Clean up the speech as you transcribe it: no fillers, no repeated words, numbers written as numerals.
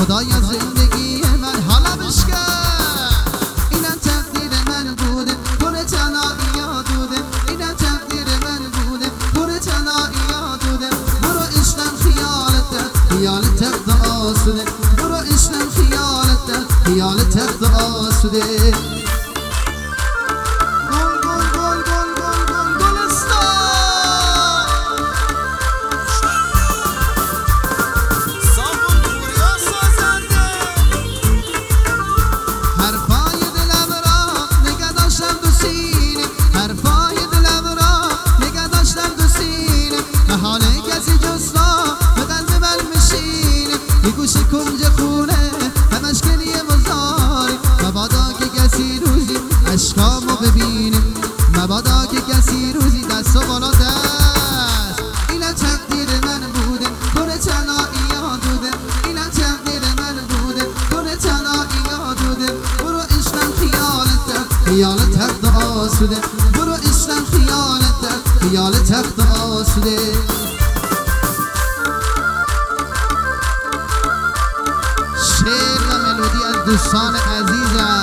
خدای زندگی من حالا بشکن. اینم تقدیر من بوده پر تنهایی یادوده، اینم تقدیر من بوده پر تنهایی یادوده. برو عشقم خیال تخت آسوده، برو عشقم خیال تخت آسوده. کنج خونه همش گریه مزاری، مبادا که کسی روزی عشقامو ببینه، مبادا که کسی روزی دست و بالا دست. اینم تقدیر من بوده پر تنهایی یادوده، اینم تقدیر من بوده پر تنهایی یادوده. برو عشقم خیال تخت آسوده، برو عشقم خیال تخت آسوده. شعر و ملودی از دوستان عزیزم.